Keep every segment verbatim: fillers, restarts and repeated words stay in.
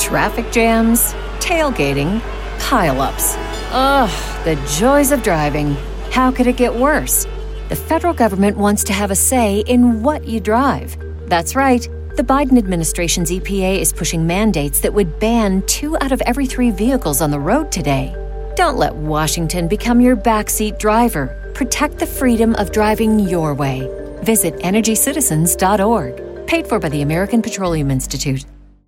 Traffic jams, tailgating, pile-ups. Ugh, the joys of driving. How could it get worse? The federal government wants to have a say in what you drive. That's right. The Biden administration's E P A is pushing mandates that would ban two out of every three vehicles on the road today. Don't let Washington become your backseat driver. Protect the freedom of driving your way. Visit energy citizens dot org. Paid for by the American Petroleum Institute.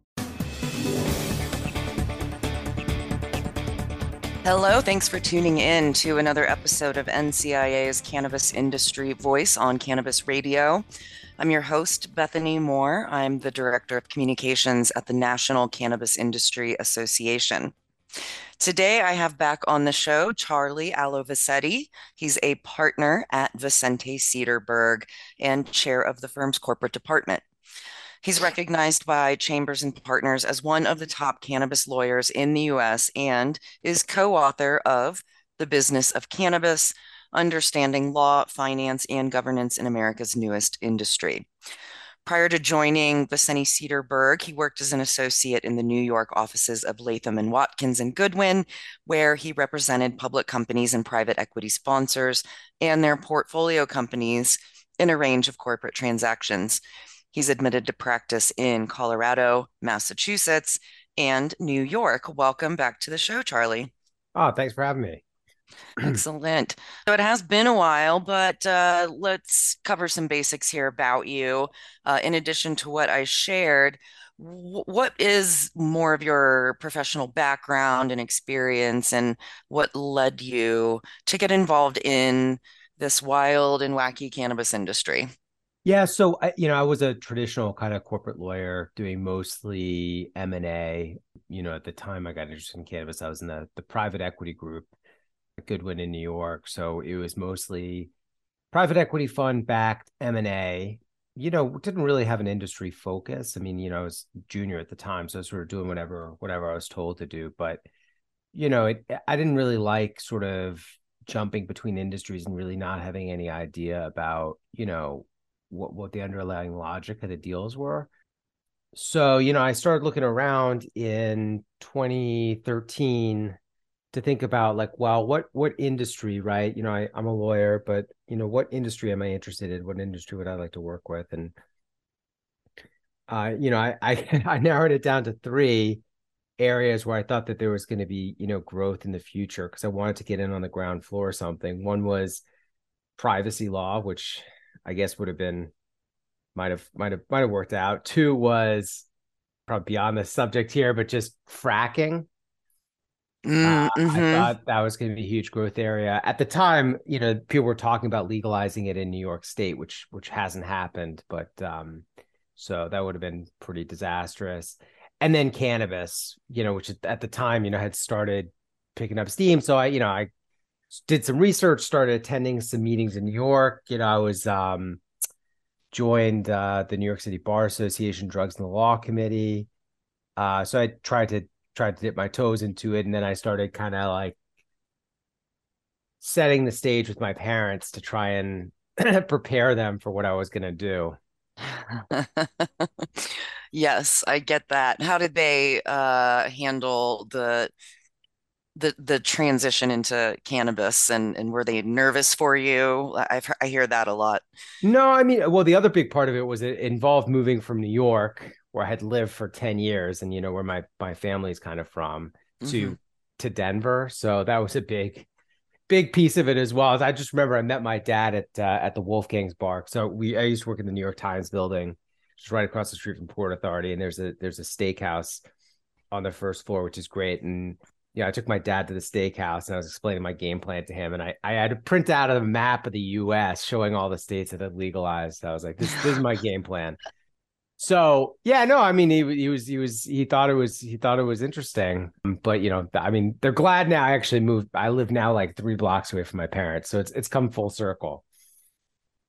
Hello, thanks for tuning in to another episode of N C I A's Cannabis Industry Voice on Cannabis Radio. I'm your host, Bethany Moore. I'm the Director of Communications at the National Cannabis Industry Association. Today, I have back on the show Charlie Alovisetti. He's a partner at Vicente Sederberg and chair of the firm's corporate department. He's recognized by Chambers and Partners as one of the top cannabis lawyers in the U S and is co-author of The Business of Cannabis: Understanding Law, Finance, and Governance in America's Newest Industry. Prior to joining Vicente Sederberg, he worked as an associate in the New York offices of Latham and Watkins and Goodwin, where he represented public companies and private equity sponsors and their portfolio companies in a range of corporate transactions. He's admitted to practice in Colorado, Massachusetts, and New York. Welcome back to the show, Charlie. Oh, thanks for having me. Excellent. So it has been a while, but uh, let's cover some basics here about you. Uh, in addition to what I shared, w- what is more of your professional background and experience, and what led you to get involved in this wild and wacky cannabis industry? Yeah, so I, you know, I was a traditional kind of corporate lawyer doing mostly M and A. You know, at the time I got interested in cannabis, I was in the, the private equity group at Goodwin in New York. So it was mostly private equity fund backed M and A. You know, didn't really have an industry focus. I mean, you know, I was junior at the time, so I was sort of doing whatever whatever I was told to do. But, you know, it, I didn't really like sort of jumping between industries and really not having any idea about, you know, what, what the underlying logic of the deals were. So, you know, I started looking around in twenty thirteen to think about like, well, what, what industry, right? You know, I, I'm a lawyer, but, you know, what industry am I interested in? What industry would I like to work with? And, uh, you know, I, I, I narrowed it down to three areas where I thought that there was going to be, you know, growth in the future, because I wanted to get in on the ground floor or something. One was privacy law, which I guess would have been, might have, might have, might have worked out. Two was probably beyond the subject here, but just fracking. Uh, Mm-hmm. I thought that was going to be a huge growth area. At the time, you know, people were talking about legalizing it in New York State, which which hasn't happened. But um, so that would have been pretty disastrous. And then cannabis, you know, which at the time, you know, had started picking up steam. So I, you know, I did some research, started attending some meetings in New York. You know, I was um, joined uh, the New York City Bar Association Drugs and the Law Committee. Uh, so I tried to tried to dip my toes into it. And then I started kind of like setting the stage with my parents to try and prepare them for what I was going to do. Yes, I get that. How did they uh, handle the the the transition into cannabis, and and were they nervous for you? I've I hear that a lot. No, I mean, well, the other big part of it was it involved moving from New York, where I had lived for ten years and, you know, where my, my family's kind of from, to, Mm-hmm. to Denver. So that was a big, big piece of it as well. As I just remember I met my dad at, uh, at the Wolfgang's Bar. So we, I used to work in the New York Times building, just right across the street from Port Authority. And there's a, there's a steakhouse on the first floor, which is great. And, yeah, I took my dad to the steakhouse and I was explaining my game plan to him. And I, I had to print out a map of the U S showing all the states that had legalized. I was like, this, this is my game plan. So, yeah, no, I mean, he, he was, he was, he thought it was, he thought it was interesting, but, you know, I mean, they're glad now I actually moved. I live now like three blocks away from my parents. So it's, it's come full circle.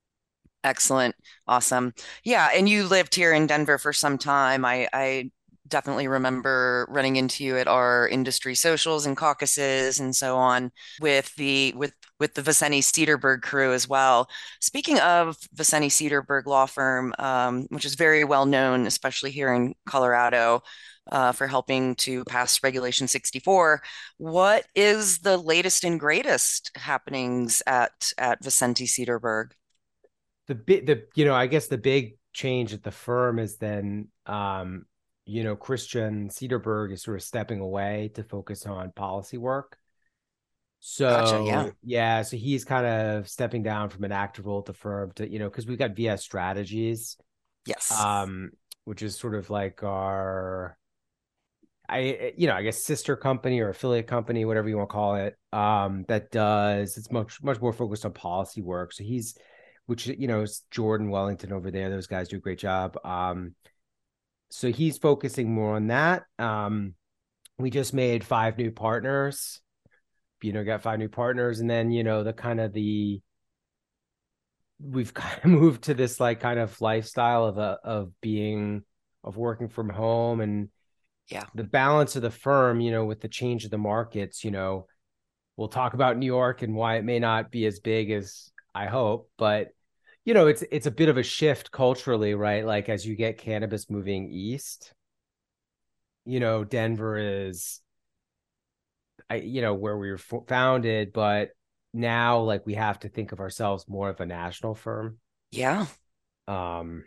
Excellent. Awesome. Yeah. And you lived here in Denver for some time. I, I definitely remember running into you at our industry socials and caucuses and so on with the with with the Vicente Cedarberg crew as well. Speaking of Vicente Cedarberg law firm, um, which is very well known, especially here in Colorado, uh, for helping to pass Regulation sixty-four, what is the latest and greatest happenings at at Vicente Cedarberg? The big, the you know, I guess the big change at the firm is then, um, you know, Christian Cedarberg is sort of stepping away to focus on policy work. Gotcha. Yeah. So yeah, so he's kind of stepping down from an active role at the firm to, you know, because we've got V S Strategies, Yes. um, which is sort of like our, I, you know, I guess sister company or affiliate company, whatever you want to call it, um, that does, it's much, much more focused on policy work. So he's, which, you know, is Jordan Wellington over there. Those guys do a great job. Um, so he's focusing more on that. Um, we just made five new partners, you know, got five new partners. And then, you know, the kind of the, we've kind of moved to this like kind of lifestyle of a, of being, of working from home, and Yeah. the balance of the firm, you know, with the change of the markets, you know, we'll talk about New York and why it may not be as big as I hope, but you know, it's it's a bit of a shift culturally, right? Like as you get cannabis moving east, you know, Denver is, I you know, where we were f- founded, but now like we have to think of ourselves more of a national firm. Yeah. Um,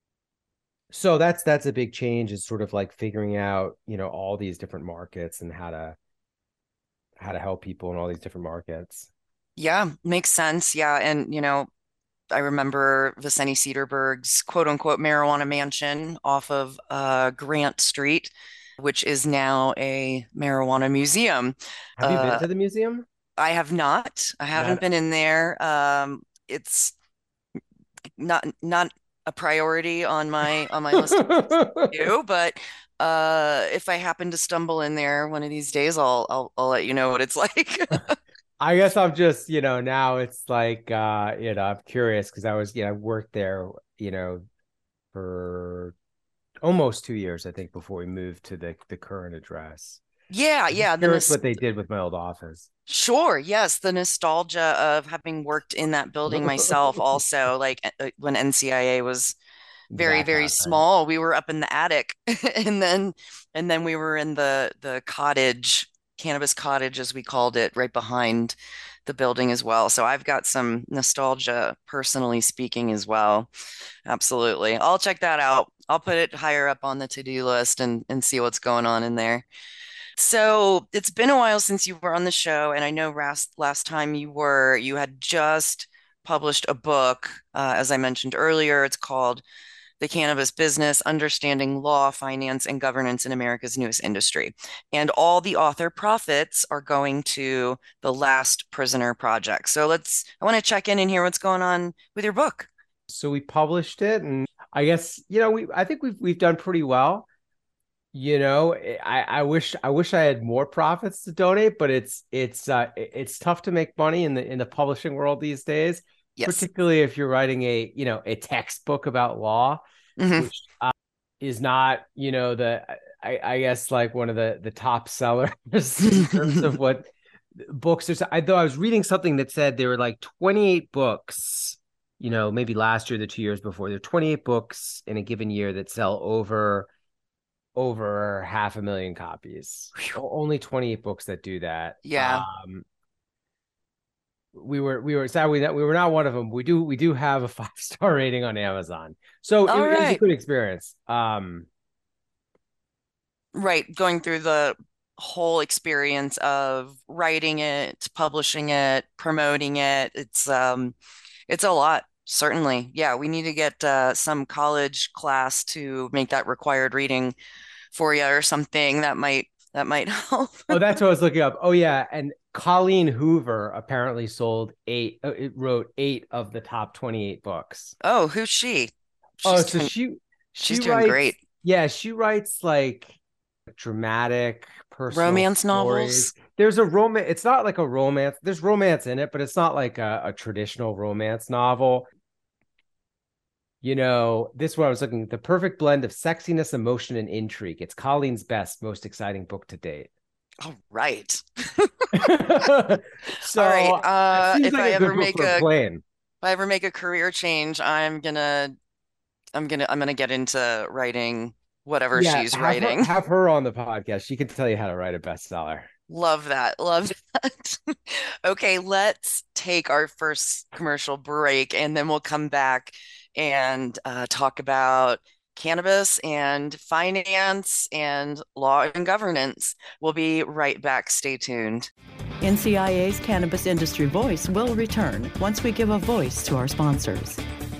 so that's that's a big change, is sort of like figuring out, you know, all these different markets and how to how to help people in all these different markets. Yeah. Makes sense. Yeah. And, you know, I remember Vicente Cedarberg's quote unquote marijuana mansion off of uh, Grant Street, which is now a marijuana museum. Have you been Uh, to the museum? I have not. I haven't Not been in there. Um, it's not not a priority on my on my list of things to do, but uh, if I happen to stumble in there one of these days, I'll I'll, I'll let you know what it's like. I guess I'm just, you know, now it's like, uh, you know, I'm curious because I was, you know, I worked there, you know, for almost two years, I think, before we moved to the the current address. Yeah, I'm just yeah, the curious nos what they did with my old office. Sure, yes, the nostalgia of having worked in that building myself also, like uh, when N C I A was very, Back very out, right? small, we were up in the attic and then and then we were in the the cottage, cannabis cottage as we called it, right behind the building as well. So I've got some nostalgia personally speaking as well. Absolutely. I'll check that out. I'll put it higher up on the to-do list and and see what's going on in there. So it's been a while since you were on the show, and I know last last time you were, you had just published a book, uh, as I mentioned earlier. It's called The Cannabis Business: Understanding Law, Finance, and Governance in America's Newest Industry. And all the author profits are going to the Last Prisoner Project. So let's, I want to check in and hear what's going on with your book. So we published it, and I guess, you know, we I think we've we've done pretty well. You know, I, I wish I wish I had more profits to donate, but it's it's uh it's tough to make money in the in the publishing world these days, Yes. particularly if you're writing a, you know, a textbook about law, Hmm. which uh, is not, you know, the I, I guess like one of the the top sellers in terms of what books there's. I though I was reading something that said there were like twenty-eight books, you know, maybe last year, the two years before, there are twenty-eight books in a given year that sell over over half a million copies. Only twenty-eight books that do that. Yeah. Um, we were we were sad we that we were not one of them. We do we do have a five star rating on Amazon, so it, All it was a right. good experience. Um, Right. Going through the whole experience of writing it, publishing it, promoting it. It's um it's a lot, certainly. Yeah, we need to get uh, some college class to make that required reading for you or something that might that might help. oh, that's what I was looking up. Oh yeah, and Colleen Hoover apparently sold eight. Uh, it wrote eight of the top twenty-eight books. Oh, who's she? Oh, She's so doing she she's she doing great. writes, yeah, she writes like dramatic personal Romance stories. novels. There's a romance, it's not like a romance. There's romance in it, but it's not like a, a traditional romance novel. You know, this one I was looking, the perfect blend of sexiness, emotion, and intrigue. It's Colleen's best, most exciting book to date. All right. So All right. it Uh, seems if like I a ever good book make for a a if plane. I ever make a career change, I'm gonna I'm gonna I'm gonna get into writing whatever Yeah, she's have her writing. have her on the podcast. She can tell you how to write a bestseller. Love that. Love that. Okay, let's take our first commercial break and then we'll come back and uh, talk about cannabis and finance and law and governance. We'll be right back. Stay tuned. N C I A's Cannabis Industry Voice will return once we give a voice to our sponsors.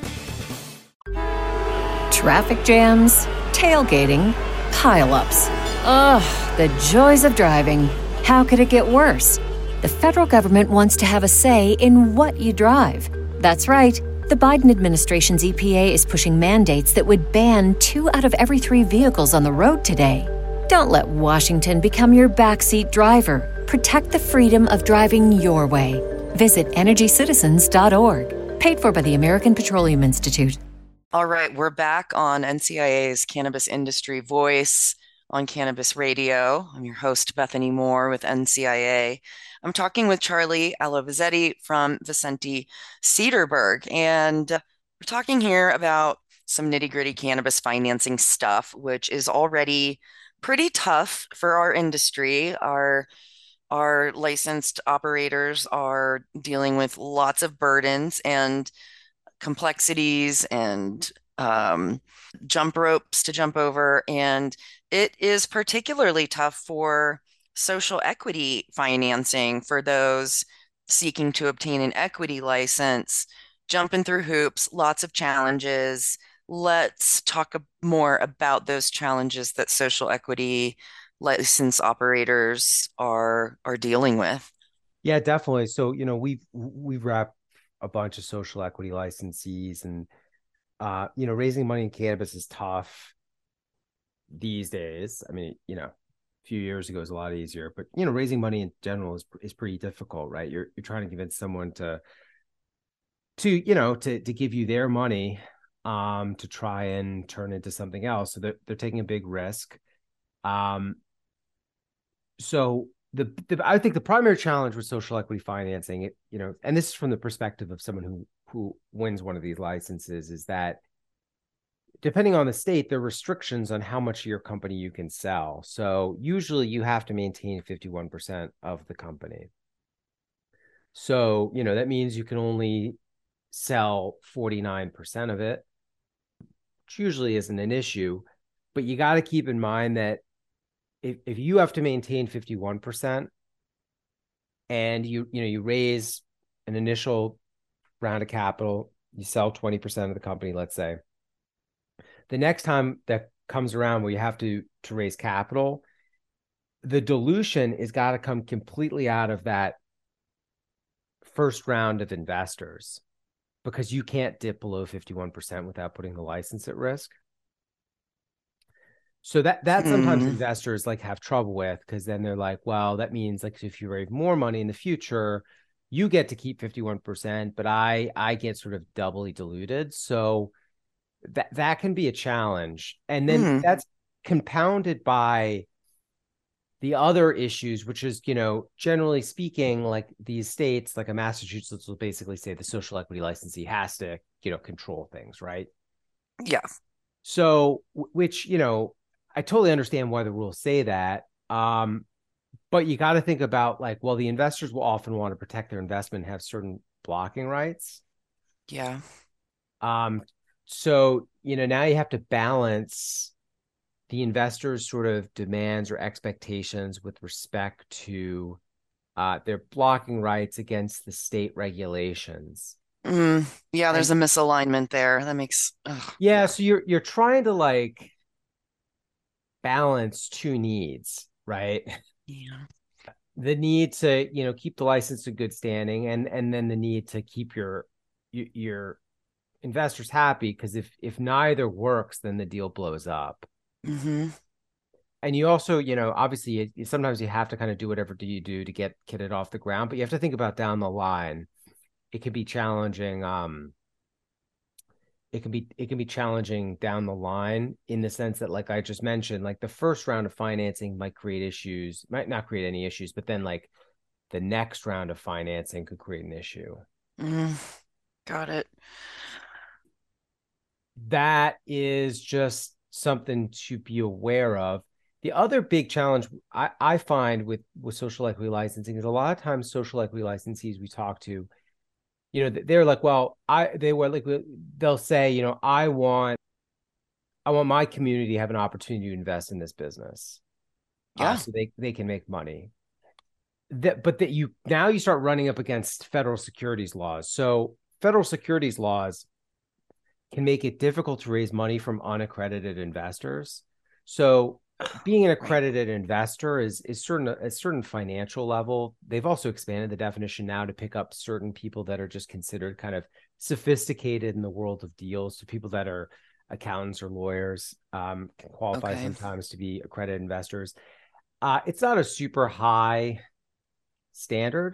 Traffic jams, tailgating, pileups. Ugh, the joys of driving. How could it get worse? The federal government wants to have a say in what you drive. That's right. The Biden administration's E P A is pushing mandates that would ban two out of every three vehicles on the road today. Don't let Washington become your backseat driver. Protect the freedom of driving your way. Visit energy citizens dot org. Paid for by the American Petroleum Institute. All right, we're back on N C I A's Cannabis Industry Voice on Cannabis Radio. I'm your host, Bethany Moore with N C I A. I'm talking with Charlie Alovizzetti from Vicente Cedarburg, and we're talking here about some nitty-gritty cannabis financing stuff, which is already pretty tough for our industry. Our our licensed operators are dealing with lots of burdens and complexities and um, jump ropes to jump over. And it is particularly tough for social equity financing for those seeking to obtain an equity license, jumping through hoops, lots of challenges. Let's talk more about those challenges that social equity license operators are are dealing with. Yeah, definitely. So, you know, we've we've wrapped a bunch of social equity licensees, and uh, you know, raising money in cannabis is tough these days. I mean, you know, a few years ago it was a lot easier, but you know, raising money in general is is pretty difficult, right? You're you're trying to convince someone to to, you know, to to give you their money um to try and turn into something else. So they're they're taking a big risk. Um so the, the I think the primary challenge with social equity financing, it, you know, and this is from the perspective of someone who who wins one of these licenses, is that depending on the state, there are restrictions on how much of your company you can sell. So usually you have to maintain fifty-one percent of the company. So, you know, that means you can only sell forty-nine percent of it, which usually isn't an issue. But you got to keep in mind that if, if you have to maintain fifty-one percent and you, you know, you raise an initial round of capital, you sell twenty percent of the company, let's say, the next time that comes around where you have to, to raise capital, the dilution has got to come completely out of that first round of investors, because you can't dip below fifty-one percent without putting the license at risk. So that that sometimes Mm. investors like have trouble with, because then they're like, well, that means like if you raise more money in the future, you get to keep fifty-one percent, but I I get sort of doubly diluted. So that that can be a challenge. And then Mm. that's compounded by the other issues, which is, you know, generally speaking, like these states, like a Massachusetts will basically say the social equity licensee has to, you know, control things, right? Yeah. So, which, you know, I totally understand why the rules say that. Um, but you got to think about like, well, the investors will often want to protect their investment and have certain blocking rights. Yeah. Um, so, you know, now you have to balance the investors' sort of demands or expectations with respect to uh, their blocking rights against the state regulations. Mm. Yeah, there's And a misalignment there. That makes ugh, yeah, yeah. so you're you're trying to like balance two needs, right? Yeah. The need to, you know, keep the license in good standing, and and then the need to keep your your, your investors happy, because if if neither works, then the deal blows up. Mm-hmm. And you also, you know, obviously you, sometimes you have to kind of do whatever do you do to get get it off the ground, but you have to think about down the line. It can be challenging. Um, it can be it can be challenging down the line, in the sense that, like I just mentioned, like the first round of financing might create issues, might not create any issues, but then like the next round of financing could create an issue. Mm, got it. That is just something to be aware of. The other big challenge I, I find with, with social equity licensing is a lot of times social equity licensees we talk to, you know, they're like, well, I, they were like, they'll say, you know, I want, I want my community to have an opportunity to invest in this business. Yeah. Uh, so they, they can make money. That, but that you, now you start running up against federal securities laws. So federal securities laws can make it difficult to raise money from unaccredited investors. So being an accredited investor is is certain a certain financial level. They've also expanded the definition now to pick up certain people that are just considered kind of sophisticated in the world of deals. So people that are accountants or lawyers um, can qualify Okay. sometimes to be accredited investors. Uh, it's not a super high standard.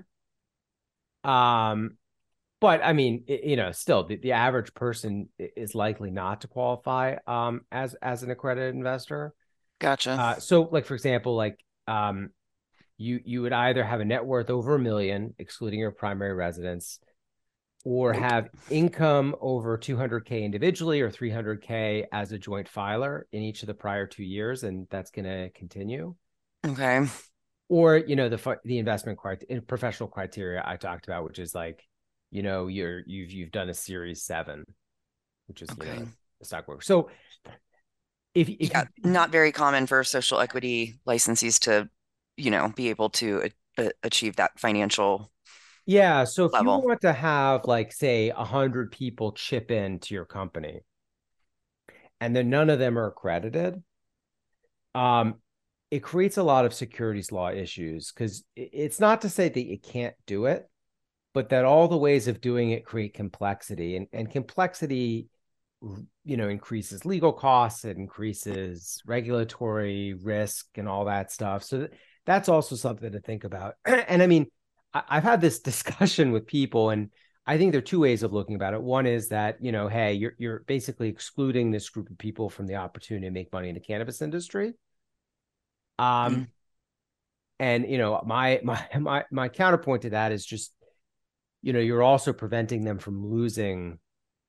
Um, but I mean, it, you know, still the, the average person is likely not to qualify um, as as an accredited investor. Gotcha. Uh, so, like for example, like um, you you would either have a net worth over a million, excluding your primary residence, or Nope. have income over two hundred K individually or three hundred K as a joint filer in each of the prior two years, and that's going to continue. Okay. Or, you know, the the investment criteria, professional criteria I talked about, which is like, you know, you're you've you've done a Series Seven, which is Okay. you know a stock work. So if, if Yeah, you, not very common for social equity licensees to, you know, be able to a- achieve that financial yeah, so if you level. want to have like say a hundred people chip in to your company, and then none of them are accredited, um, it creates a lot of securities law issues, because it's not to say that you can't do it, but that all the ways of doing it create complexity, and, and complexity, you know, increases legal costs, it increases regulatory risk and all that stuff. So that's also something to think about. And I mean, I've had this discussion with people, and I think there are two ways of looking about it. One is that, you know, hey, you're you're basically excluding this group of people from the opportunity to make money in the cannabis industry. Um, Mm. and you know, my my my my counterpoint to that is just, you know, you're also preventing them from losing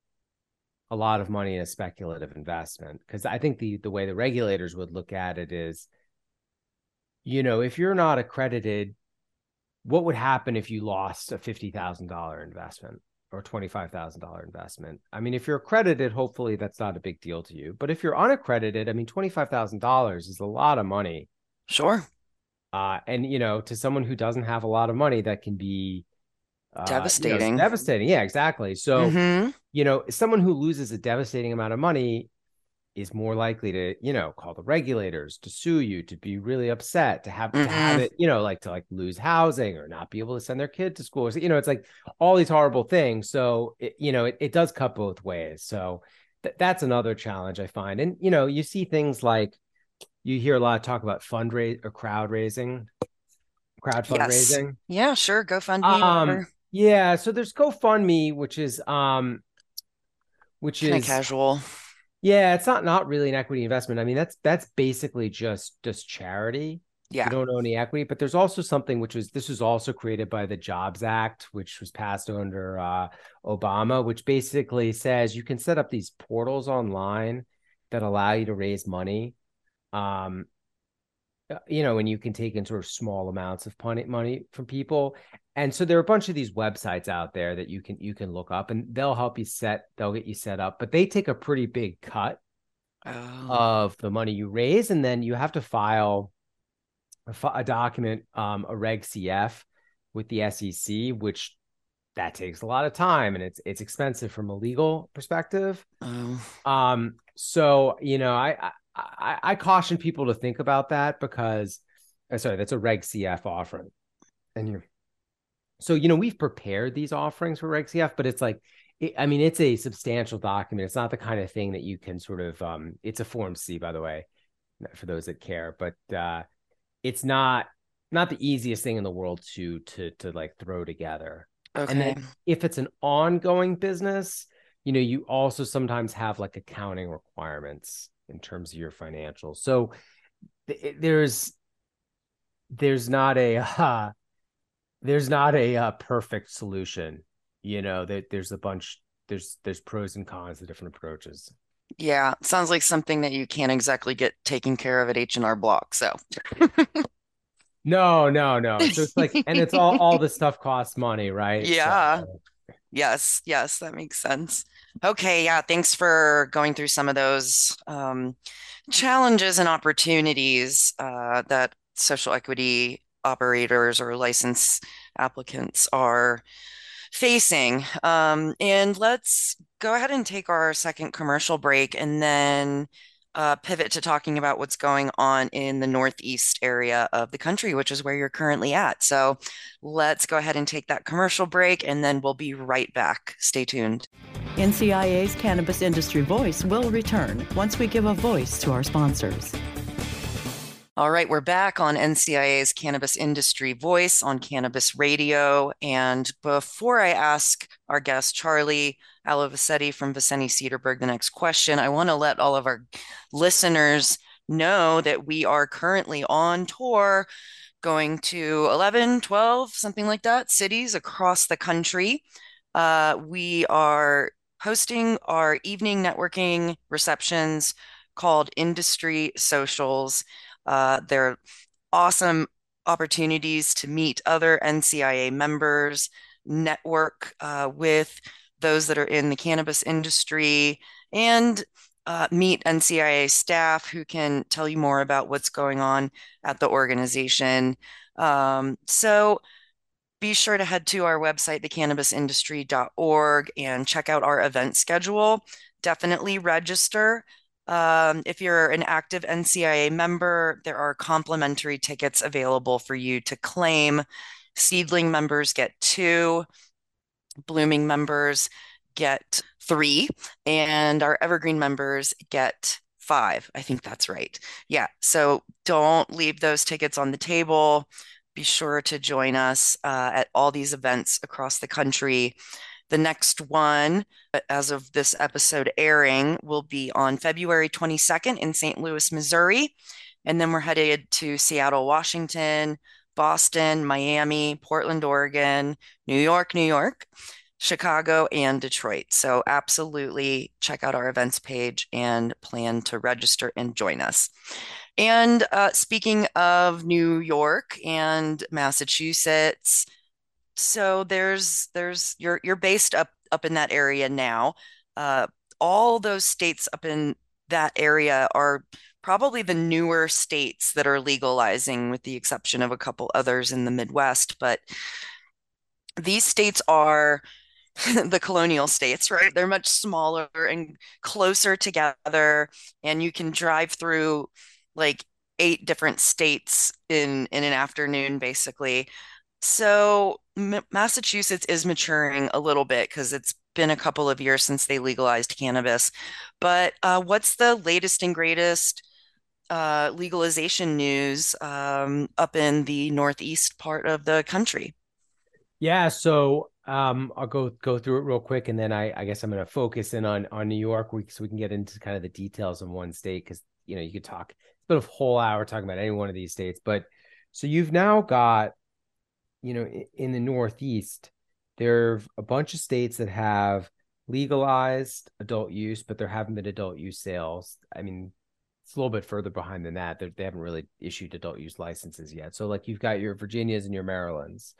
a lot of money in a speculative investment. Because I think the the way the regulators would look at it is, you know, if you're not accredited, what would happen if you lost a fifty thousand dollars investment or twenty-five thousand dollars investment? I mean, if you're accredited, hopefully that's not a big deal to you. But if you're unaccredited, I mean, twenty-five thousand dollars is a lot of money. Sure. Uh, and, you know, to someone who doesn't have a lot of money, that can be uh, Devastating. You know, devastating. Yeah, exactly. So, Mm-hmm. you know, someone who loses a devastating amount of money is more likely to, you know, call the regulators, to sue you, to be really upset, to have, Mm-hmm. to have it, you know, like to like lose housing or not be able to send their kid to school. So, you know, it's like all these horrible things. So, it, you know, it, it does cut both ways. So th- that's another challenge I find. And, you know, you see things like, you hear a lot of talk about fundraise or crowd raising, crowd Yes. fundraising. Yeah, sure. GoFundMe, Um, whatever. yeah. So there's GoFundMe, which is, um, which Kind of is, casual. yeah, it's not not really an equity investment. I mean, that's that's basically just just charity. Yeah. You don't own any equity, but there's also something which was this was also created by the Jobs Act, which was passed under uh, Obama, which basically says you can set up these portals online that allow you to raise money. Um, you know, and you can take in sort of small amounts of money from people. And so there are a bunch of these websites out there that you can you can look up, and they'll help you set, they'll get you set up, but they take a pretty big cut Oh. of the money you raise, and then you have to file a, a document, um, a Reg C F with the S E C, which that takes a lot of time, and it's it's expensive from a legal perspective. Oh. Um, so you know, I, I I, I caution people to think about that, because, uh, sorry, that's a Reg C F offering. And you're, so, you know, we've prepared these offerings for Reg C F, but it's like, it, I mean, it's a substantial document. It's not the kind of thing that you can sort of, um, it's a Form C, by the way, for those that care, but uh, it's not, not the easiest thing in the world to, to, to like throw together. Okay. And then if it's an ongoing business, you know, you also sometimes have like accounting requirements in terms of your financials. So th- there's there's not a uh, there's not a uh, perfect solution. You know, that there's a bunch there's there's pros and cons to different approaches. Yeah, sounds like something that you can't exactly get taken care of at H and R Block. So, No, no, no. So it's like, and it's all all this stuff costs money, right? So yeah, yes, yes, that makes sense. Okay, yeah, thanks for going through some of those um, challenges and opportunities uh, that social equity operators or license applicants are facing. Um, and let's go ahead and take our second commercial break and then uh, pivot to talking about what's going on in the Northeast area of the country, which is where you're currently at. So let's go ahead and take that commercial break and then we'll be right back. Stay tuned. N C I A's Cannabis Industry Voice will return once we give a voice to our sponsors. All right, we're back on N C I A's Cannabis Industry Voice on Cannabis Radio. And before I ask our guest, Charlie Alavassetti from Viceni Cedarburg, the next question, I want to let all of our listeners know that we are currently on tour going to eleven, twelve, something like that, cities across the country. Uh, we are hosting our evening networking receptions called Industry Socials. Uh, they're awesome opportunities to meet other N C I A members, network uh, with those that are in the cannabis industry, and uh, meet N C I A staff who can tell you more about what's going on at the organization. Um, so be sure to head to our website, the cannabis industry dot org, and check out our event schedule. Definitely register. Um, if you're an active N C I A member, there are complimentary tickets available for you to claim. Seedling members get two, blooming members get three, and our evergreen members get five. I think that's right. Yeah, so don't leave those tickets on the table. Be sure to join us uh, at all these events across the country. The next one, as of this episode airing, will be on February twenty-second in Saint Louis, Missouri. And then we're headed to Seattle, Washington, Boston, Miami, Portland, Oregon, New York, New York, Chicago, and Detroit. So absolutely check out our events page and plan to register and join us. And uh, speaking of New York and Massachusetts, so there's there's you're you're based up up in that area now. Uh, all those states up in that area are probably the newer states that are legalizing, with the exception of a couple others in the Midwest. But these states are the colonial states, right? They're much smaller and closer together, and you can drive through like eight different states in in an afternoon, basically. So M Massachusetts is maturing a little bit because it's been a couple of years since they legalized cannabis. But uh, what's the latest and greatest uh, legalization news um, up in the northeast part of the country? Yeah, so um, I'll go go through it real quick, and then I, I guess I'm going to focus in on on New York, so we can get into kind of the details of one state, because you know you could talk it's been a whole hour talking about any one of these states. But so you've now got, you know, in the Northeast, there are a bunch of states that have legalized adult use, but there haven't been adult use sales. I mean, it's a little bit further behind than that. They're, they haven't really issued adult use licenses yet. So like you've got your Virginias and your Marylands,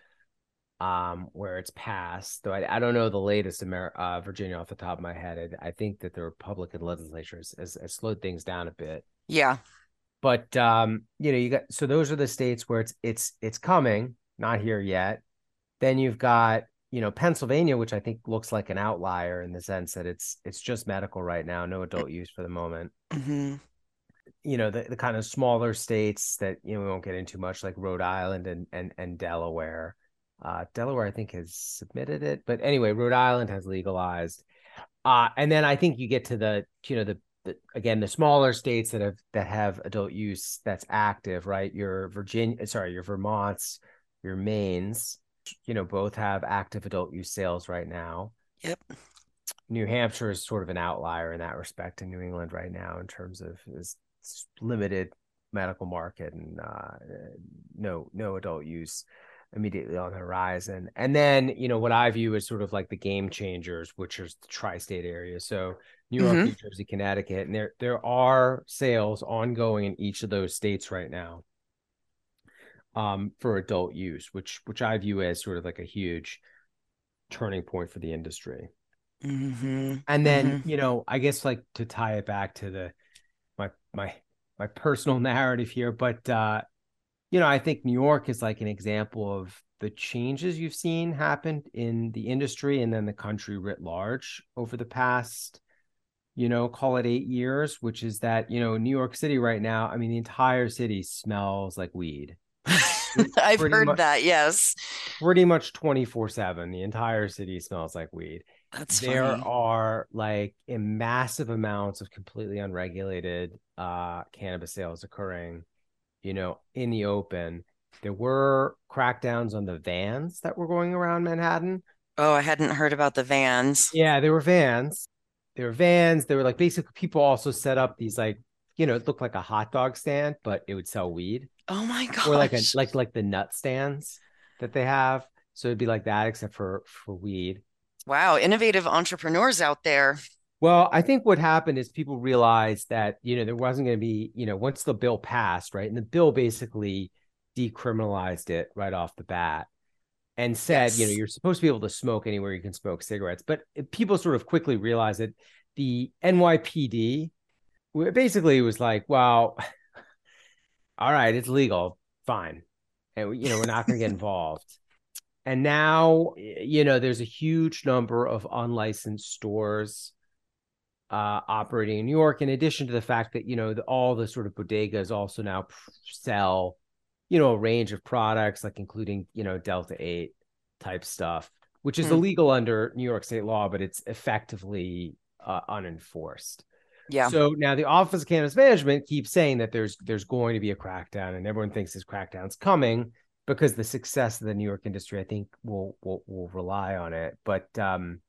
um, where it's passed. Though I, I don't know the latest Amer- uh, Virginia off the top of my head. I, I think that the Republican legislature has, has, has slowed things down a bit. Yeah. But um, you know, you got so those are the states where it's it's it's coming, not here yet. Then you've got, you know, Pennsylvania, which I think looks like an outlier in the sense that it's it's just medical right now, no adult use for the moment. Mm-hmm. You know, the, the kind of smaller states that, you know, we won't get into much, like Rhode Island and and and Delaware. Uh, Delaware, I think, has submitted it, but anyway, Rhode Island has legalized. Uh, and then I think you get to the, you know, the, the again the smaller states that have that have adult use that's active, right? Your Virginia, sorry, your Vermonts, your Maines, you know, both have active adult use sales right now. Yep. New Hampshire is sort of an outlier in that respect in New England right now in terms of this limited medical market and uh, no no adult use immediately on the horizon. And then, you know, what I view as sort of like the game changers, which is the tri-state area. So New York, mm-hmm. New Jersey, Connecticut, and there there are sales ongoing in each of those states right now um, for adult use, which which I view as sort of like a huge turning point for the industry. Mm-hmm. And then, mm-hmm. you know, I guess like to tie it back to the my my my personal narrative here, but uh, you know, I think New York is like an example of the changes you've seen happen in the industry and then the country writ large over the past, you know, call it eight years, which is that, you know, New York City right now, I mean, the entire city smells like weed. I've heard much, that, yes. Pretty much twenty-four seven. The entire city smells like weed. That's there funny. are like a massive amounts of completely unregulated uh, cannabis sales occurring, you know, in the open. There were crackdowns on the vans that were going around Manhattan. Oh, I hadn't heard about the vans. Yeah, there were vans. There were vans. There were like basically people also set up these like, you know, it looked like a hot dog stand, but it would sell weed. Oh my gosh. Or like a like like the nut stands that they have. So it'd be like that, except for for weed. Wow, innovative entrepreneurs out there. Well, I think what happened is people realized that, you know, there wasn't going to be, you know, once the bill passed, right? And the bill basically decriminalized it right off the bat and said, yes. you know, you're supposed to be able to smoke anywhere you can smoke cigarettes. But people sort of quickly realized that the N Y P D basically was like, well, all right, it's legal, fine. And, you know, we're not going to get involved. And now, you know, there's a huge number of unlicensed stores uh, operating in New York, in addition to the fact that, you know, the, all the sort of bodegas also now sell, you know, a range of products, like including, you know, Delta eight type stuff, which is mm. illegal under New York state law, but it's effectively uh, unenforced. Yeah. So now the Office of Cannabis Management keeps saying that there's there's going to be a crackdown, and everyone thinks this crackdown's coming because the success of the New York industry, I think, will will will rely on it. But um,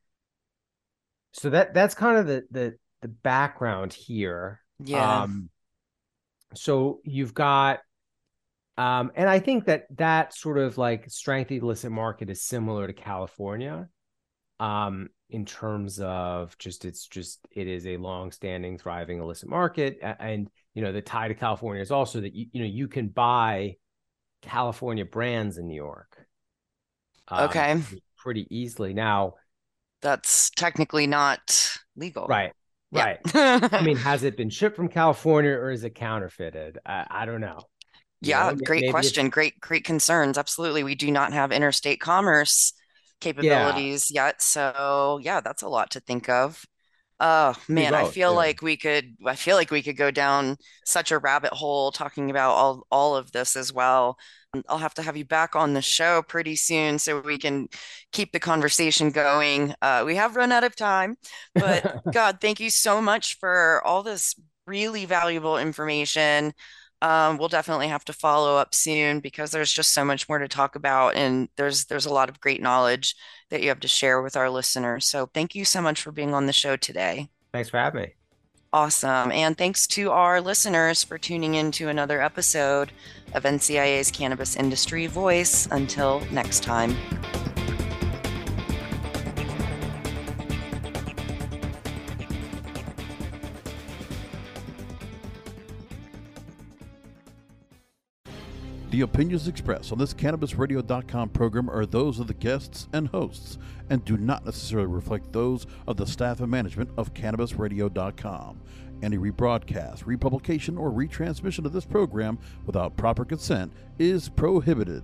so that that's kind of the the the background here. Yeah. Um, so you've got, um, and I think that that sort of like strength of the illicit market is similar to California. Um, in terms of just, it's just, it is a long-standing, thriving illicit market. And, you know, the tie to California is also that, you, you know, you can buy California brands in New York. Um, okay. Pretty easily. Now, that's technically not legal. Right. Yeah. Right. I mean, has it been shipped from California or is it counterfeited? I, I don't know. You yeah. know, great question. Great, great concerns. Absolutely. We do not have interstate commerce capabilities yeah. yet. So yeah, that's a lot to think of. Oh man, I feel yeah. like we could, I feel like we could go down such a rabbit hole talking about all, all of this as well. I'll have to have you back on the show pretty soon so we can keep the conversation going. Uh, we have run out of time, but God, thank you so much for all this really valuable information. Um, we'll definitely have to follow up soon because there's just so much more to talk about, and there's there's a lot of great knowledge that you have to share with our listeners. So thank you so much for being on the show today. Thanks for having me. Awesome. And thanks to our listeners for tuning in to another episode of N C I A's Cannabis Industry Voice. Until next time. The opinions expressed on this Cannabis Radio dot com program are those of the guests and hosts and do not necessarily reflect those of the staff and management of Cannabis Radio dot com. Any rebroadcast, republication, or retransmission of this program without proper consent is prohibited.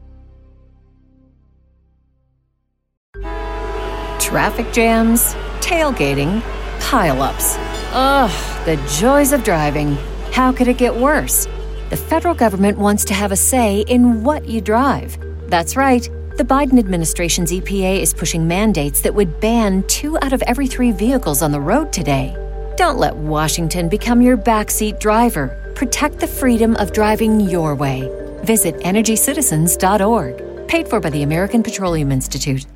Traffic jams, tailgating, pileups. Ugh, the joys of driving. How could it get worse? The federal government wants to have a say in what you drive. That's right. The Biden administration's E P A is pushing mandates that would ban two out of every three vehicles on the road today. Don't let Washington become your backseat driver. Protect the freedom of driving your way. Visit energy citizens dot org. Paid for by the American Petroleum Institute.